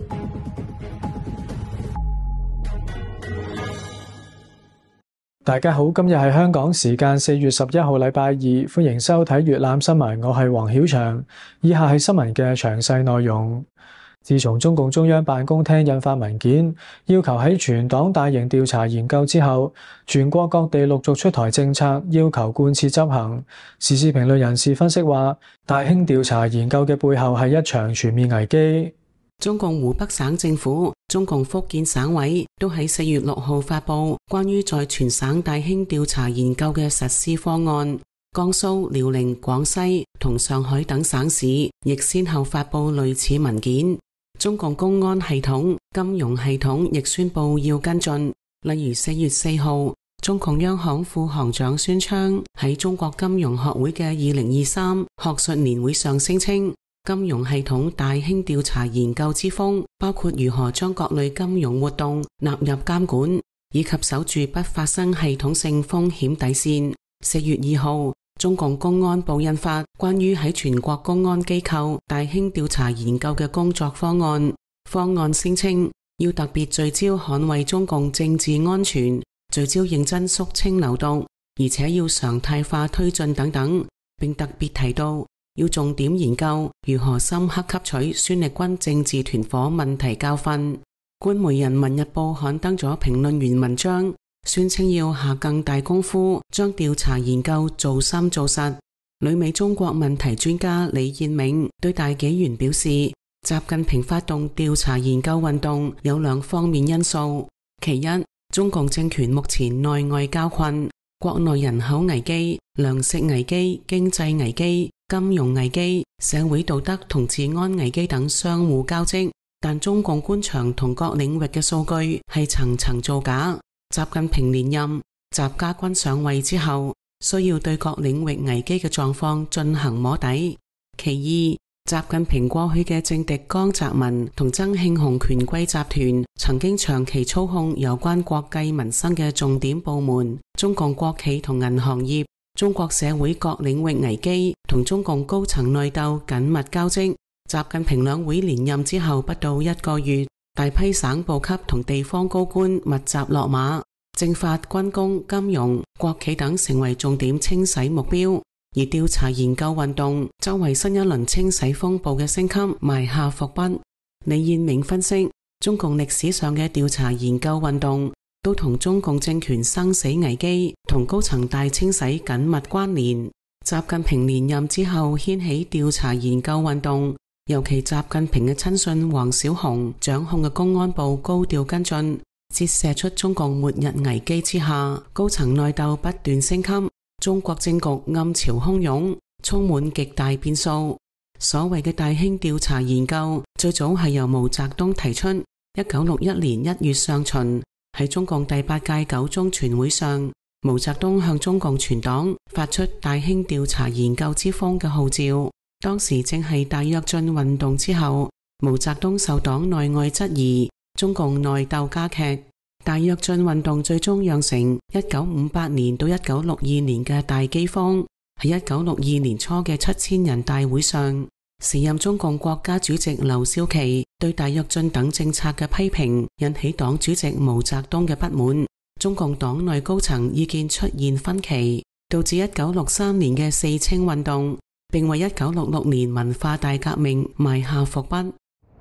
大家好，今日係香港時間4月11號禮拜二，歡迎收睇粵覽新聞，我係黃曉翔。以下係新聞嘅詳細內容。自從中共中央辦公廳印發文件，要求喺全黨大型調查研究之後，全國各地陸續出台政策，要求貫徹執行。時事評論人士分析話，大興調查研究嘅背後係一場全面危機。 中共湖北省政府、中共福建省委都喺4月6號發布關於在全省大興調查研究嘅實施方案。江蘇、遼寧、廣西同上海等省市亦先後發布類似文件。中共公安系統、金融系統亦宣布要跟進。例如4月4號，中共央行副行長孫昌喺中國金融學會嘅2023學術年會上聲稱，金融系統大興調查研究之風，包括如何將各類金融活動納入監管，以及守住不發生系統性風險底線。4月2號，中共公安部印發關於喺全國公安機構大興調查研究嘅工作方案。方案聲稱要特別聚焦捍衛中共政治安全，聚焦認真肅清流毒，而且要常態化推進等等，並特別提到要重點研究如何深刻吸取孫力軍政治團伙問題教訓。官媒人民日報刊登咗評論員文章，宣稱要下更大功夫將調查研究做深做實。旅美中國問題專家李彥銘對大紀元表示，習近平發動調查研究運動有兩方面因素。其一，中共政權目前內外交困，國內人口危機、糧食危機、經濟危機、金融危機、社會道德同治安危機等相互交織，但中共官場同各領域嘅數據係層層造假。習近平連任，習家軍上位之後，需要對各領域危機嘅狀況進行摸底。其二，習近平過去嘅政敵江澤民同曾慶紅權貴集團曾經長期操控有關國計民生嘅重點部門，中共國企同銀行業。中國社會各領域危機同中共高層內鬥緊密交織。習近平兩會連任之後不到1個月，大批省部級同地方高官密集落馬，政法、軍工、金融、國企等成為重點清洗目標。而調查研究運動周圍新一輪清洗風暴嘅升級埋下伏筆。李彥銘分析，中共歷史上嘅調查研究運動都同中共政權生死危機同高層大清洗緊密關聯。習近平連任之後掀起調查研究運動，尤其習近平嘅親信王小洪掌控嘅公安部高調跟進，折射出中共末日危機之下高層內鬥不斷升級，中國政局暗潮洶湧，充滿極大變數。所謂嘅大興調查研究最早係由毛澤東提出，1961年1月上旬喺中共第8屆9中全會上，毛澤東向中共全黨發出大興調查研究之風嘅號召。當時正係大躍進運動之後，毛澤東受黨內外質疑，中共內鬥加劇。大躍進運動最終釀成1958年到1962年嘅大饑荒。喺1962年初嘅7000人大會上，時任中共國家主席劉少奇對大躍進等政策嘅批評引起黨主席毛澤東嘅不滿，中共黨內高層意見出現分歧，導致1963年嘅4清運動，並為1966年文化大革命埋下伏筆。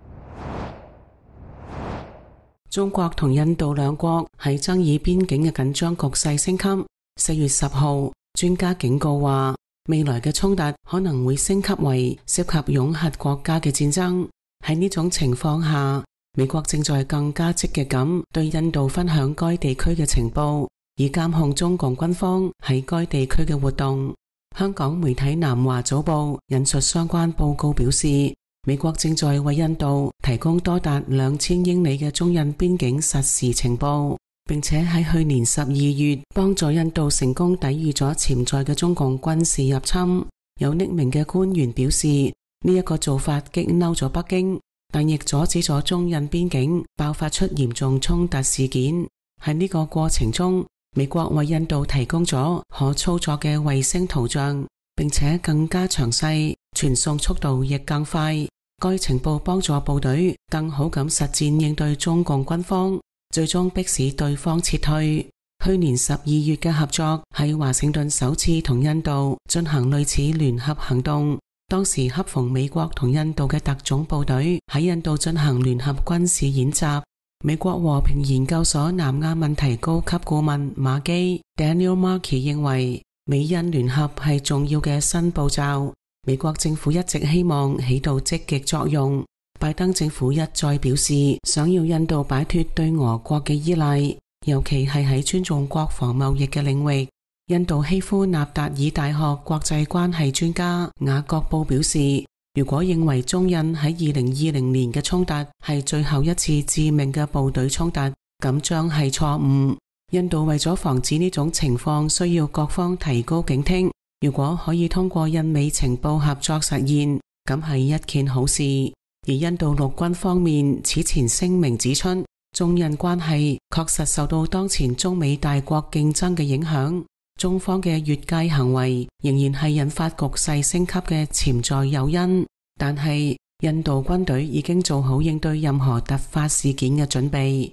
中國同印度兩國喺爭議邊境嘅緊張局勢升級。4月10號，專家警告話，未來嘅衝突可能會升級為涉及擁核國家嘅戰爭。喺呢種情況下，美國正在更加積極咁對印度分享該地區嘅情報，以監控中共軍方喺該地區嘅活動。香港媒體南華早報引述相關報告表示，美國正在為印度提供多達2000英里嘅中印邊境實時情報，並且喺去年12月幫助印度成功抵禦咗潛在嘅中共軍事入侵。有匿名嘅官員表示，呢一個做法激嬲咗北京，但亦阻止咗中印邊境爆發出嚴重衝突事件。喺呢個過程中，美國為印度提供咗可操作嘅衛星圖像，並且更加詳細，傳送速度亦更快。 該情報幫助部隊更好咁實戰應對中共軍方，最終迫使對方撤退。去年12月嘅合作喺華盛頓首次同印度進行類似聯合行動，當時恰逢美國同印度嘅特種部隊喺印度進行聯合軍事演習。美國和平研究所南亞問題高級顧問馬基 Daniel Markey 認為，美印聯合係重要嘅新步驟，美國政府一直希望起到積極作用。拜登政府一再表示想要印度擺脫對俄國嘅依賴，尤其係喺尊重國防貿易嘅領域。印度希夫納達爾大學國際關係專家雅各布表示，如果認為中印喺2020年嘅衝突係最後一次致命嘅部隊衝突，咁將係錯誤。印度為咗防止呢種情況，需要各方提高警惕。如果可以通過印美情報合作實現，咁係一件好事。而印度陸軍方面此前聲明指出，中印關係確實受到當前中美大國競爭嘅影響，中方嘅越界行為仍然係引發局勢升級嘅潛在誘因，但係印度軍隊已經做好應對任何突發事件嘅準備。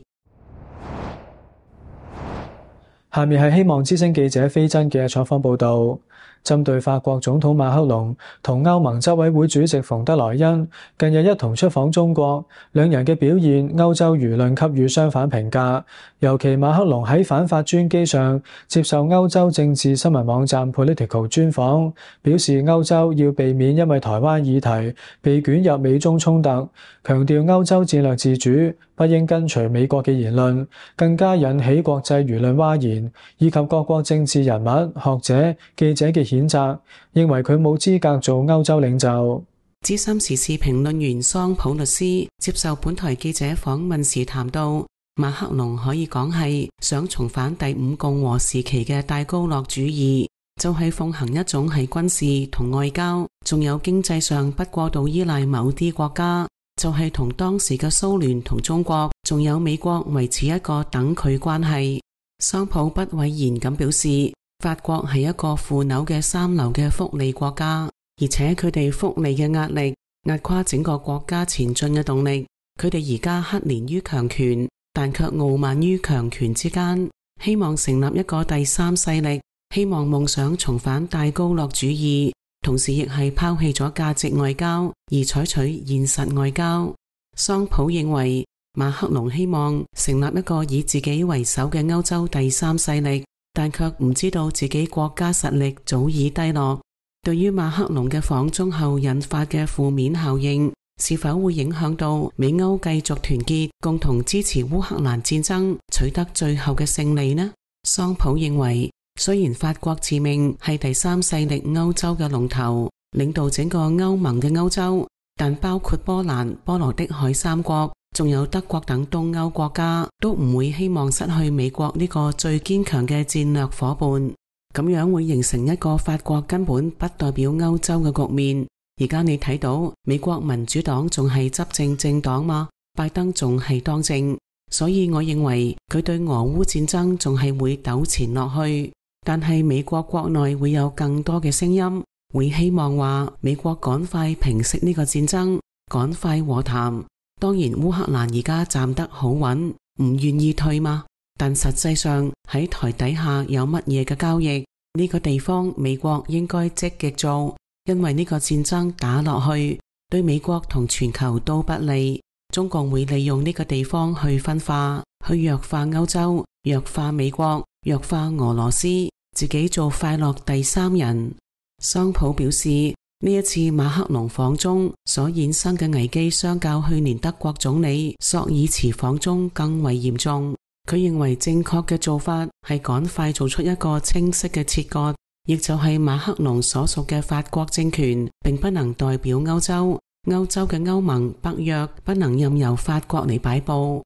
下面係希望之聲記者飛真嘅採訪報導。針對法國總統馬克龍同歐盟執委會主席馮德萊恩近日一同出訪中國，兩人嘅表現，歐洲輿論給予相反評價。尤其馬克龍喺反法專機上接受歐洲政治新聞網站 Political 專訪，表示歐洲要避免因為台灣議題被捲入美中衝突，強調歐洲戰略自主，不應跟隨美國嘅言論，更加引起國際輿論譁然，以及各國政治人物、學者、記者嘅譴責，認為佢冇資格做歐洲領袖。 資深時事評論員桑普律斯接受本台記者訪問時談到，馬克龍可以講係想重返第五共和時期嘅戴高樂主義，就係奉行一種喺軍事同外交，仲有經濟上不過度依賴某啲國家，就係同當時嘅蘇聯同中國，仲有美國維持一個等距關係。桑普不諱言咁表示，法國係一個腐朽嘅三流嘅福利國家，而且佢哋福利嘅壓力壓垮整個國家前進嘅動力。佢哋而家乞憐於強權，但卻傲慢於強權之間，希望成立一個第三勢力，希望夢想重返戴高樂主義，同時亦係拋棄咗價值外交而採取現實外交。桑普認為，馬克龍希望成立一個以自己為首嘅歐洲第三勢力，但卻唔知道自己國家實力早已低落。對於馬克龍嘅訪中後引發嘅負面效應，是否會影響到美歐繼續團結，共同支持烏克蘭戰爭，取得最後嘅勝利呢？桑普認為，雖然法國自命係第三勢力歐洲嘅龍頭，領導整個歐盟嘅歐洲，但包括波蘭、波羅的海三國，仲有德國等東歐國家，都唔會希望失去美國呢個最堅強嘅戰略夥伴。咁樣會形成一個法國根本不代表歐洲嘅局面。而家你睇到美國民主黨仲係執政政黨嗎？拜登仲係當政，所以我認為佢對俄烏戰爭仲係會糾纏落去。但係美國國內會有更多嘅聲音，會希望話美國趕快平息呢個戰爭，趕快和談。當然烏克蘭而家站得好穩，唔願意退嘛。但實際上喺台底下有乜嘢嘅交易？呢個地方美國應該積極做，因為呢個戰爭打落去對美國同全球都不利。中共會利用呢個地方去分化，去弱化歐洲，弱化美國，弱化俄羅斯，自己做快樂第三人。桑普表示，呢一次馬克龍訪中所衍生嘅危機，相較去年德國總理朔爾茨訪中更為嚴重。佢認為正確嘅做法係趕快做出一個清晰嘅切割，亦就係馬克龍所屬嘅法國政權並不能代表歐洲，歐洲嘅歐盟、北約不能任由法國嚟擺布。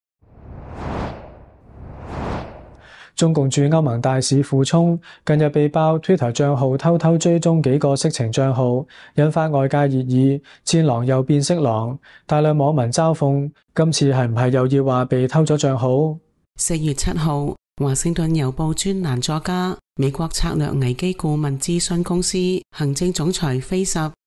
中共駐歐盟大使傅聰近日被爆 Twitter 賬號偷偷追蹤幾個色情賬號，引發外界熱議，戰狼又變色狼，大量網民嘲諷，今次係唔係又要話被偷咗賬號 ？4月7號，華盛頓郵報專欄作家、美國策略危機顧問諮詢公司行政總裁菲什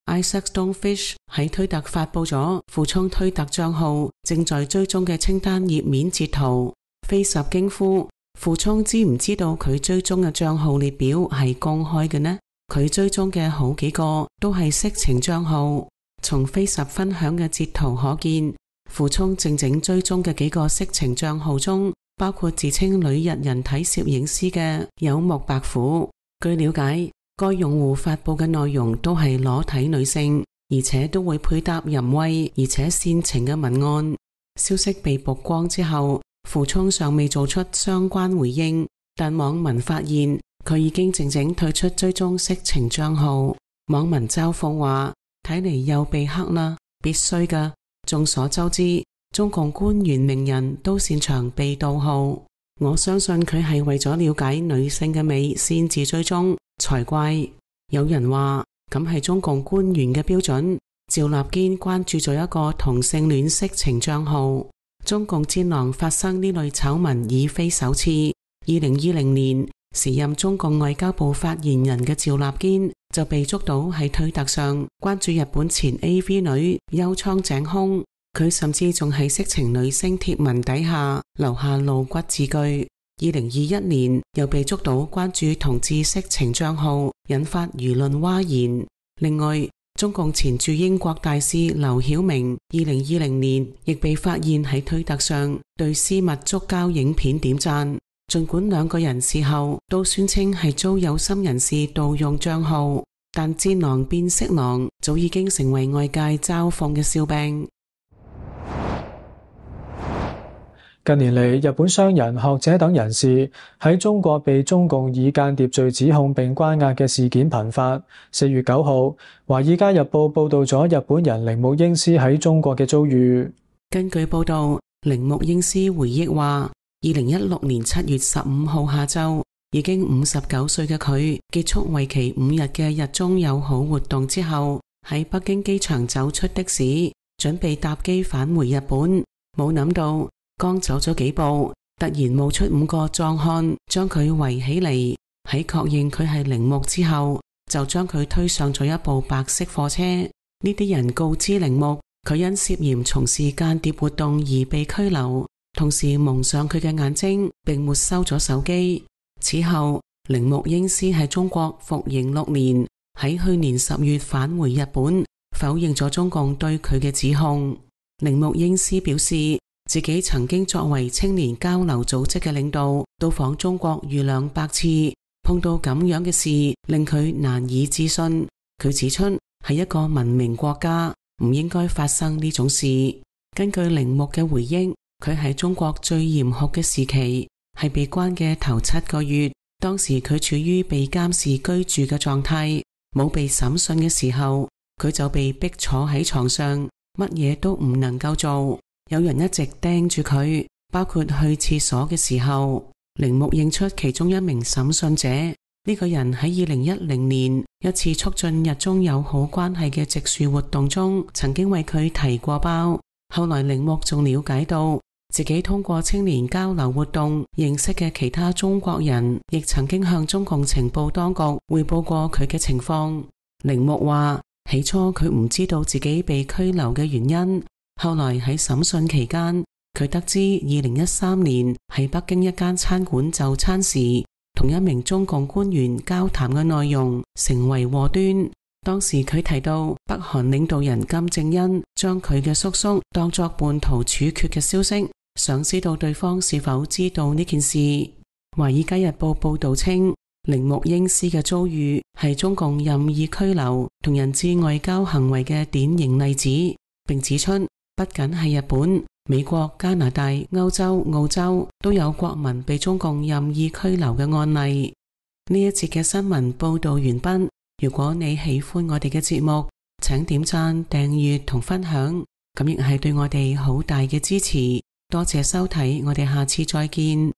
Isaac Stonefish 喺推特發佈咗傅聰推特賬號正在追蹤嘅清單頁面截圖。FaceUp驚呼：傅聰知唔知道佢追蹤嘅賬號列表係公開嘅呢？佢追蹤嘅好幾個都係色情賬號。從 FaceUp 分享嘅截圖可見，傅聰正追蹤嘅幾個色情賬號中，包括自稱女日人體攝影師嘅有木白虎。據了解，該用戶發佈嘅內容都係裸體女性，而且都會配搭淫穢而且煽情嘅文案。消息被曝光之後，傅聰尚未做出相關回應，但網民發現佢已經靜退出追蹤色情賬號。網民嘲諷話：睇嚟又被黑啦，必須㗎。眾所周知，中共官員名人都擅長被盜號，我相信佢係為咗了解女性嘅美先至追蹤才怪。有人話咁係中共官員嘅標準。趙立堅關注咗一個同性戀色情賬號。中共戰狼發生呢類醜聞已非首次。2020年，時任中共外交部發言人嘅趙立堅就被捉到喺推特上關注日本前 AV 女幽倉井空，佢甚至仲喺色情女星貼文底下留下露骨字句。2021年又被捉到關注同志色情賬號，引發輿論譁然。另外，中共前駐英國大使劉曉明2020年亦被發現喺推特上對私密觸交影片點讚，儘管兩個人事後都宣稱係遭有心人士盜用賬號，但戰狼變色狼早已經成為外界嘲諷嘅笑柄。 近年嚟，日本商人、學者等人士喺中國被中共以間諜罪指控並關押嘅事件頻發。4月9號，《華爾街日報》報道咗日本人鈴木英司喺中國嘅遭遇。 根據報道，鈴木英司回憶話，2016年7月15號下晝，已經59歲嘅佢結束為期5日嘅日中友好活動之後，喺北京機場走出的士，準備搭機返回日本，冇諗到剛走咗幾步，突然冒出5個壯漢將佢圍起嚟，喺確認佢係鈴木之後，就將佢推上咗一部白色貨車。呢啲人告知鈴木，佢因涉嫌從事間諜活動而被拘留，同時蒙上佢嘅眼睛並沒收咗手機。此後，鈴木英司喺中國服刑6年，喺去年10月返回日本，否認咗中共對佢嘅指控。鈴木英司表示，自己曾經作為青年交流組織嘅領導，到訪中國逾200次，碰到咁樣嘅事令佢難以置信。佢指出，係一個文明國家，唔應該發生呢種事。根據鈴木嘅回憶，佢喺中國最嚴酷嘅時期係被關嘅頭7個月，當時佢處於被監視居住嘅狀態，冇被審訊嘅時候，佢就被逼坐喺床上，乜嘢都唔能夠做。有人一直盯住佢，包括去廁所嘅時候。鈴木認出其中一名審訊者，呢個人喺2010年一次促進日中友好關係嘅植樹活動中，曾經為佢提過包。後來鈴木仲了解到，自己通過青年交流活動認識嘅其他中國人，亦曾經向中共情報當局匯報過佢嘅情況。鈴木話，起初佢唔知道自己被拘留嘅原因。後來喺審訊期間，佢得知2013年喺北京一間餐館就餐時，同一名中共官員交談嘅內容成為禍端。當時佢提到北韓領導人金正恩將佢嘅叔叔當作叛徒處決嘅消息，想知道對方是否知道呢件事。華爾街日報報道稱，鈴木英司嘅遭遇係中共任意拘留同人質外交行為嘅典型例子，並指出，不僅係日本、美國、加拿大、歐洲、澳洲都有國民被中共任意拘留嘅案例。呢一節嘅新聞報道完畢。如果你喜歡我哋嘅節目，請點讚、訂閱同分享，咁亦係對我哋好大嘅支持。多謝收睇，我哋下次再見。